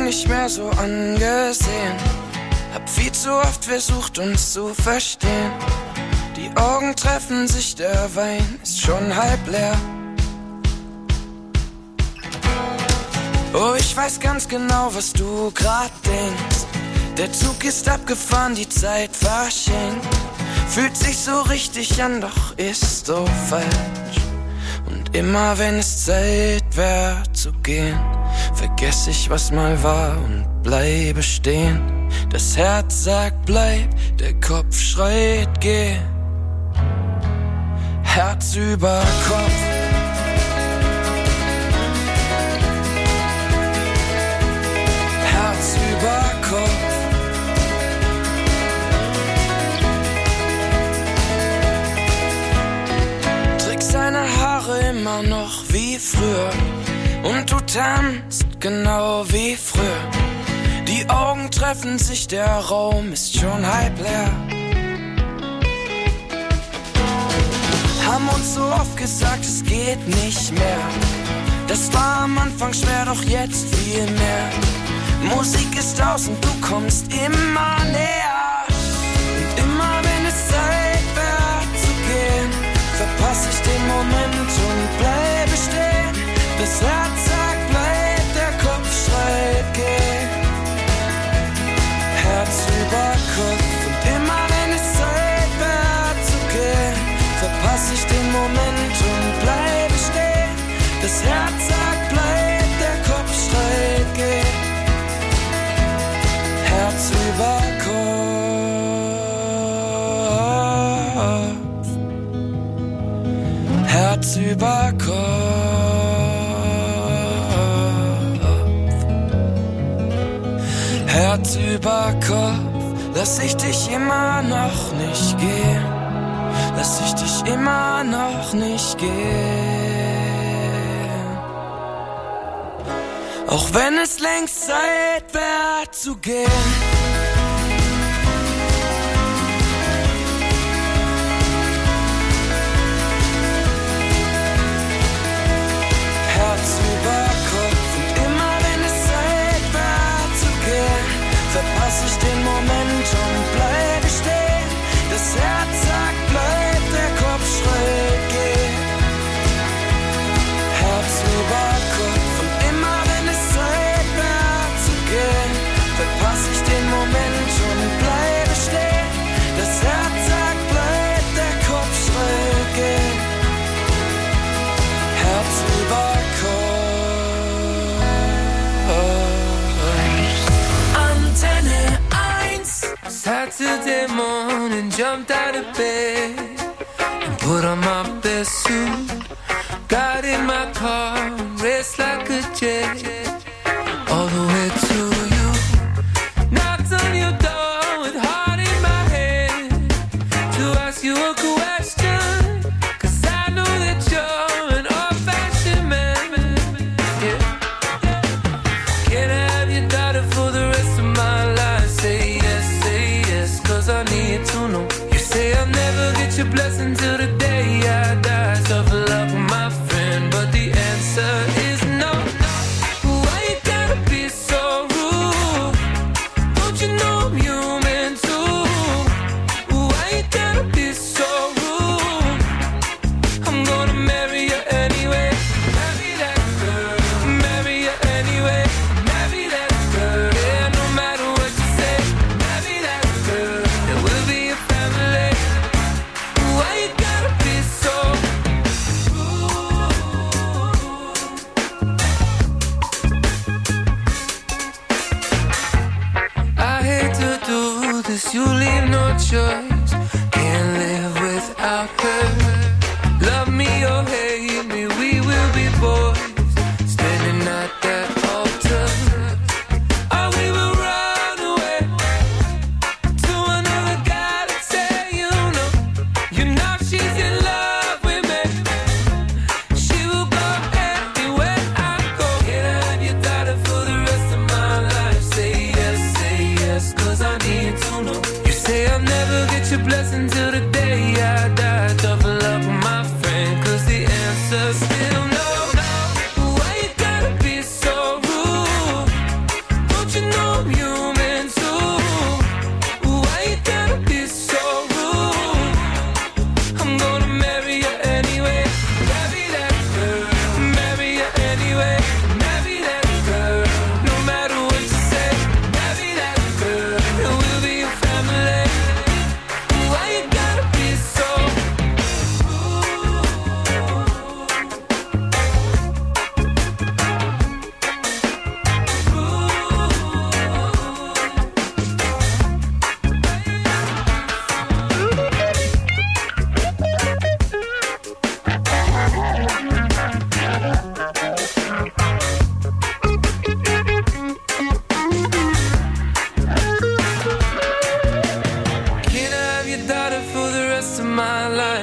lang nicht mehr so angesehen. Hab viel zu oft versucht, uns zu verstehen. Die Augen treffen sich, der Wein ist schon halb leer. Oh, ich weiß ganz genau, was du grad denkst. Der Zug ist abgefahren, die Zeit verschenkt. Fühlt sich so richtig an, doch ist so falsch. Und immer wenn es Zeit wär zu gehen, vergess ich, was mal war und bleibe stehen. Das Herz sagt bleib, der Kopf schreit geh. Herz über Kopf. Herz über Kopf. Trägst deine Haare immer noch wie früher und du tanzt genau wie früher. Die Augen treffen sich, der Raum ist schon halb leer. Haben uns so oft gesagt, es geht nicht mehr. Das war am Anfang schwer, doch jetzt viel mehr. Musik ist aus und du kommst immer näher. Und immer wenn es Zeit wär zu gehen, verpass ich den Moment und bleibe stehen. Das Herz sagt bleib, der Kopf schreit geh. Herz über Kopf. Und immer wenn es Zeit wär zu gehen, verpass ich den Moment und bleibe stehen. Das Herz sagt bleib, der Kopf schreit geh. Herz über Kopf. Herz über Kopf. Herz über Kopf. Lass ich dich immer noch nicht gehen. Lass ich dich immer noch nicht gehen. Auch wenn es längst Zeit wär zu gehen. Herz über Kopf. Und immer wenn es Zeit wär zu gehen, verpass ich den Moment und bleibe stehen. Das Herz sagt bleib, der Kopf schreit geh. Herz über Kopf. Und immer wenn es Zeit wär zu gehen, verpass ich den Moment und bleibe stehen. Das Herz sagt bleib, der Kopf schreit geh. Herz über Kopf. Antenne 1. Saturday morning, jumped out of bed and put on my best suit. Got in my car and raced like a jet all the way to you. Knocked on your door with heart in my head to ask you a question, 'cause I know that you're an old-fashioned man. Yeah. Can I have your daughter for the rest of my life? Say yes, 'cause I need to know. You say I'll never get your blessing till the day I die. Suffer love with my friend, but the answer is no. Why you gotta be so rude? Don't you know I'm human too? Why you gotta be so rude? I'm gonna marry you anyway. Marry that girl. Marry you anyway. Marry that girl. Yeah, no matter what you say. Marry that girl. There will be a family. Why you gotta be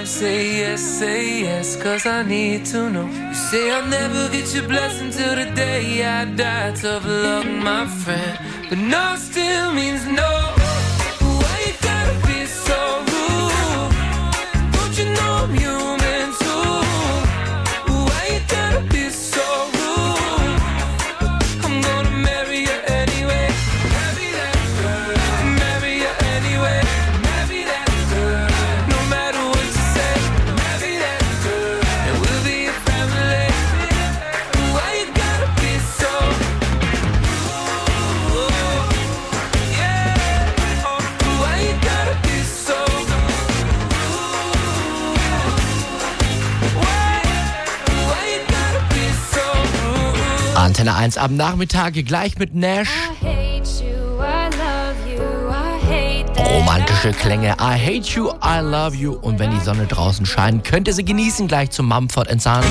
time, say yes, cause I need to know. You say I'll never get your blessing till the day I die. Tough luck, my friend, but no still means no. Why you gotta be so rude? Don't you know I'm human too? Why you gotta be so rude? I'm gonna marry you anyway. Marry that girl. Marry you anyway. Marry that girl. No matter what you say. Marry that girl. And we'll be a family. Why you gotta be so rude? Yeah. Oh, why you gotta be so rude? Why you gotta be so rude? Antenne 1 am Nachmittag, gleich mit Nash. Romantische Klänge. I hate you, I love you. Und wenn die Sonne draußen scheint, könnt ihr sie genießen, gleich zu Mumford & Sons.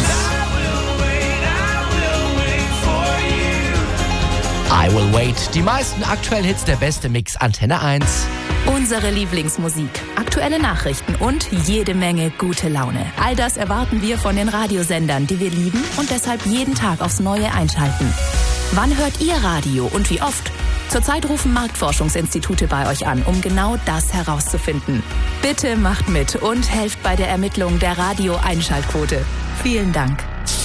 I will wait. Die meisten aktuellen Hits, der beste Mix, Antenne 1. Unsere Lieblingsmusik, aktuelle Nachrichten und jede Menge gute Laune. All das erwarten wir von den Radiosendern, die wir lieben und deshalb jeden Tag aufs Neue einschalten. Wann hört ihr Radio und wie oft? Zurzeit rufen Marktforschungsinstitute bei euch an, um genau das herauszufinden. Bitte macht mit und helft bei der Ermittlung der Radio-Einschaltquote. Vielen Dank.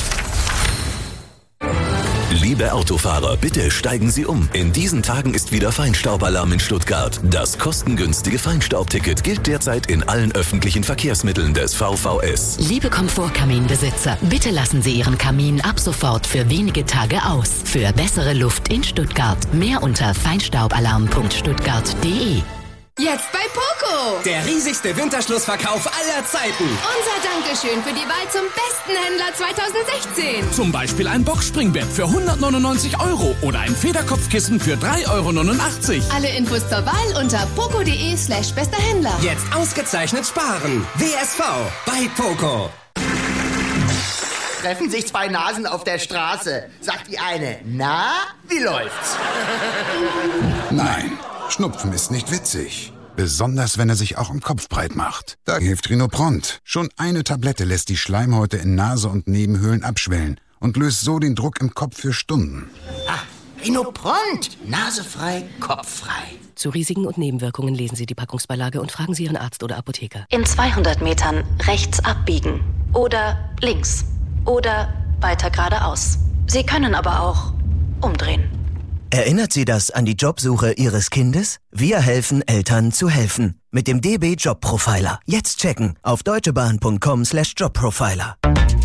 Liebe Autofahrer, bitte steigen Sie um. In diesen Tagen ist wieder Feinstaubalarm in Stuttgart. Das kostengünstige Feinstaubticket gilt derzeit in allen öffentlichen Verkehrsmitteln des VVS. Liebe Komfortkaminbesitzer, bitte lassen Sie Ihren Kamin ab sofort für wenige Tage aus. Für bessere Luft in Stuttgart. Mehr unter feinstaubalarm.stuttgart.de. Jetzt bei Poco! Der riesigste Winterschlussverkauf aller Zeiten. Unser Dankeschön für die Wahl zum besten Händler 2016. Zum Beispiel ein Boxspringbett für 199 € oder ein Federkopfkissen für 3,89 €. Alle Infos zur Wahl unter poco.de/bester Händler. Jetzt ausgezeichnet sparen. WSV bei Poco. Treffen sich zwei Nasen auf der Straße. Sagt die eine, na, wie läuft's? Nein, Schnupfen ist nicht witzig. Besonders, wenn er sich auch im Kopf breit macht. Da hilft Rhinopront. Schon eine Tablette lässt die Schleimhäute in Nase und Nebenhöhlen abschwellen und löst so den Druck im Kopf für Stunden. Ah, Rhinopront. Nasefrei, kopffrei. Zu Risiken und Nebenwirkungen lesen Sie die Packungsbeilage und fragen Sie Ihren Arzt oder Apotheker. In 200 Metern rechts abbiegen. Oder links. Oder weiter geradeaus. Sie können aber auch umdrehen. Erinnert Sie das an die Jobsuche Ihres Kindes? Wir helfen Eltern zu helfen. Mit dem DB Jobprofiler. Jetzt checken auf deutschebahn.com/Jobprofiler.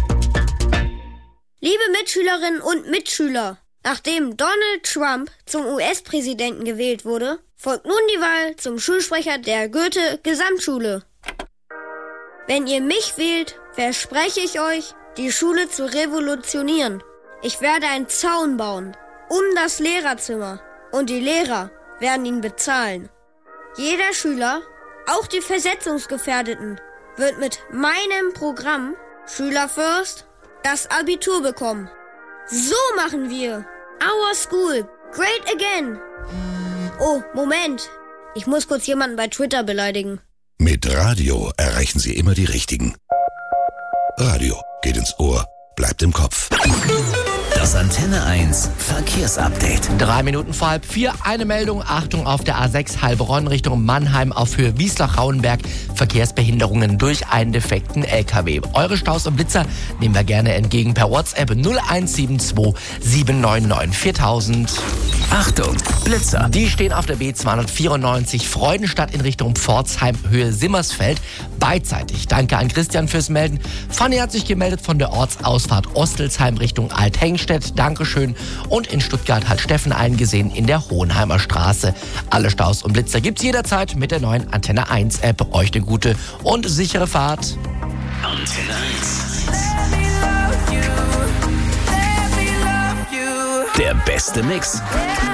Liebe Mitschülerinnen und Mitschüler, nachdem Donald Trump zum US-Präsidenten gewählt wurde, folgt nun die Wahl zum Schulsprecher der Goethe-Gesamtschule. Wenn ihr mich wählt, verspreche ich euch, die Schule zu revolutionieren. Ich werde einen Zaun bauen um das Lehrerzimmer und die Lehrer werden ihn bezahlen. Jeder Schüler, auch die Versetzungsgefährdeten, wird mit meinem Programm Schüler First das Abitur bekommen. So machen wir. Our school, great again. Oh, Moment. Ich muss kurz jemanden bei Twitter beleidigen. Mit Radio erreichen Sie immer die Richtigen. Radio geht ins Ohr, bleibt im Kopf. Das Antenne 1 Verkehrsupdate. 3 Minuten vor 3:30. Eine Meldung. Achtung auf der A6 Heilbronn Richtung Mannheim auf Höhe Wiesloch-Rauenberg. Verkehrsbehinderungen durch einen defekten LKW. Eure Staus und Blitzer nehmen wir gerne entgegen per WhatsApp 0172 799 4000. Achtung, Blitzer. Die stehen auf der B294 Freudenstadt in Richtung Pforzheim, Höhe Simmersfeld. Beidseitig. Danke an Christian fürs Melden. Fanny hat sich gemeldet von der Ortsausfahrt Ostelsheim Richtung Althengstedt. Dankeschön. Und in Stuttgart hat Steffen eingesehen in der Hohenheimer Straße. Alle Staus und Blitzer gibt's jederzeit mit der neuen Antenne 1 App. Euch eine gute und sichere Fahrt. Antenne 1. Der beste Mix.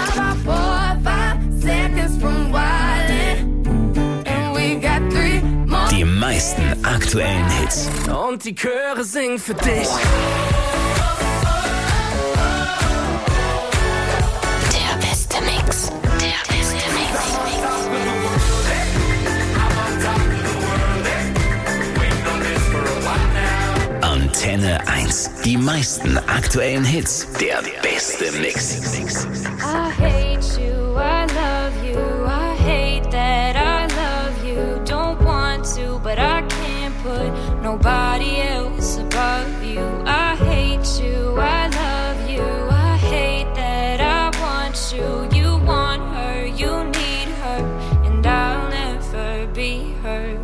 Die meisten aktuellen Hits. Und die Chöre singen für dich. Der beste Mix. Der beste Mix. Antenne 1. Die meisten aktuellen Hits. Der beste Mix. I hate you, I love you, I hate that I love you. Don't want to, but I can't put nobody else above you. I hate you, I love you, I hate that I want you. You want her, you need her, and I'll never be her.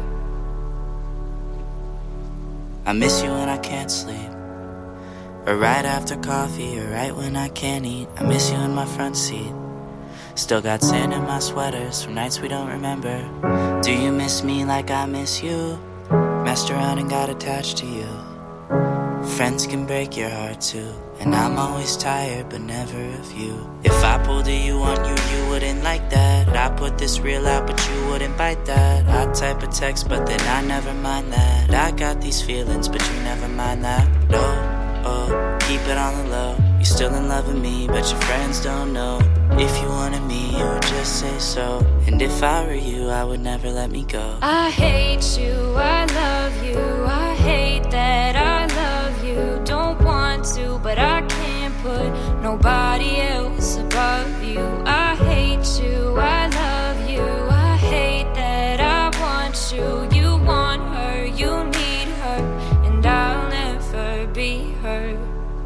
I miss you when I can't sleep, or right after coffee, or right when I can't eat. I miss you in my front seat. Still got sand in my sweaters from nights we don't remember. Do you miss me like I miss you? Messed around and got attached to you. Friends can break your heart too, and I'm always tired but never of you. If I pulled a you on you, you wouldn't like that. I put this reel out but you wouldn't bite that. I type a text but then I never mind that. I got these feelings but you never mind that. No, oh, keep it on the low. You're still in love with me but your friends don't know. If you wanted me, you would just say so. And if I were you, I would never let me go. I hate you, I love you, I hate that I love you. Don't want to, but I can't put nobody else above you. I hate you, I love you, I hate that I want you. You want her, you need her, and I'll never be her.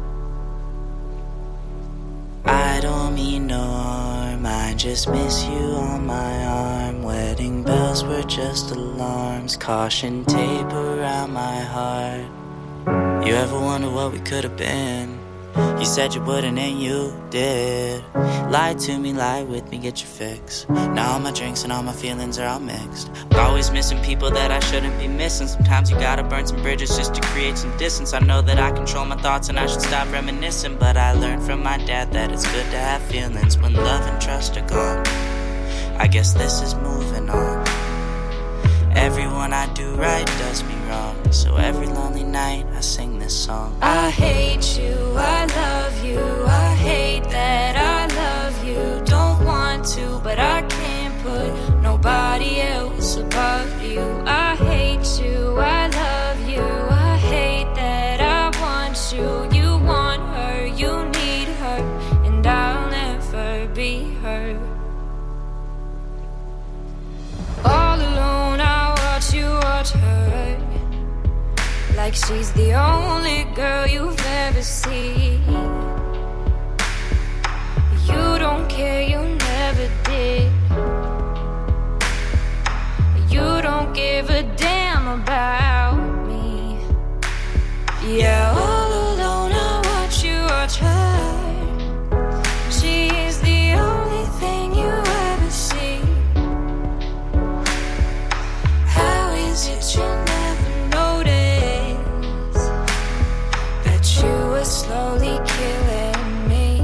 I don't mean no harm, I just miss you on my arm. Wedding bells were just alarms, caution tape around my heart. You ever wonder what we could have been? You said you wouldn't and you did. Lie to me, lie with me, get your fix. Now all my drinks and all my feelings are all mixed. Always missing people that I shouldn't be missing. Sometimes you gotta burn some bridges just to create some distance. I know that I control my thoughts and I should stop reminiscing, but I learned from my dad that it's good to have feelings when love and trust are gone. I guess this is moving on. Everyone I do right does me wrong, so every lonely night I sing this song. I hate you, I love you, I hate that I love you. Don't want to, but I can't put nobody else above you. I hate you, I love you, I hate that I want you. You want her, you need her, and I'll never be her. All alone I watch you watch her, like she's the only girl you've ever seen. You don't care, you never did. You don't give a damn about me. Yeah, all alone I watch you watch her. She's the only thing you ever see. How is it you never notice that you were slowly killing me?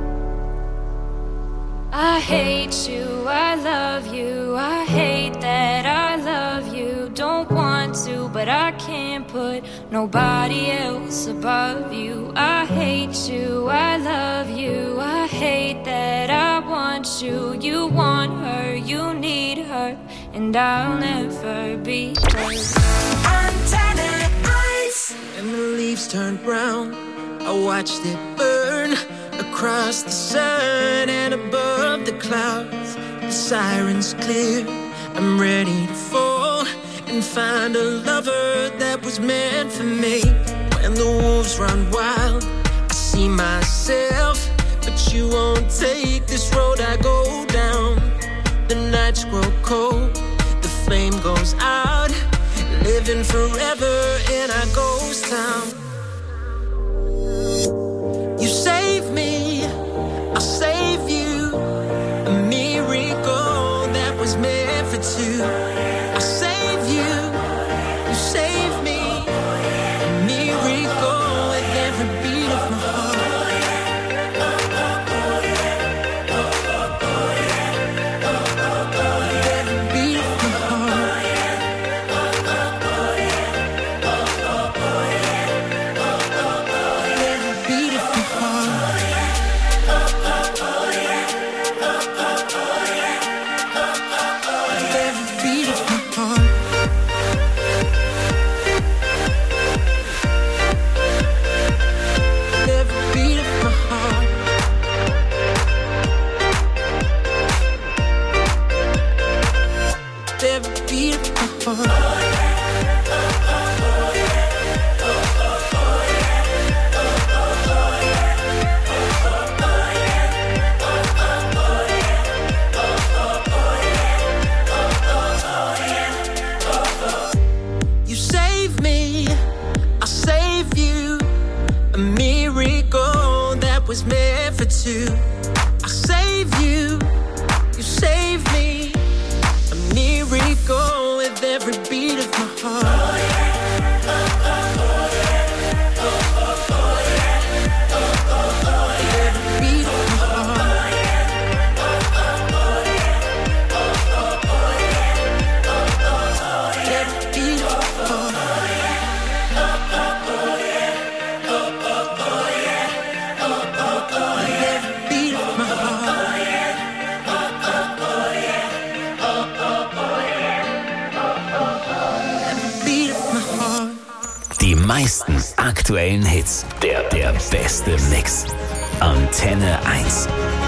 I hate you, I love you, I hate that I love you. Don't want to, but I can't put nobody else above you. I hate you, I love you, I hate that I want you. You want her, you need her, and I'll never be her. Antenne 1. And the leaves turned brown, I watched it burn across the sun and above the clouds. The sirens clear, I'm ready to fall and find a lover that was meant for me. When the wolves run wild, I see myself, but you won't take this road I go down. The nights grow cold, the flame goes out, living forever in our ghost town. You save me, I'll save you. A miracle that was meant for two. I'll save you, you save me. A miracle with every beat of my heart. Every beat of my heart. was meant for two. I'll save you, you save me. A miracle with every beat of my heart. Oh yeah, oh yeah, oh yeah, oh yeah, every beat of my heart. Every beat of my heart. Die meisten aktuellen Hits. Der beste Mix. Antenne 1.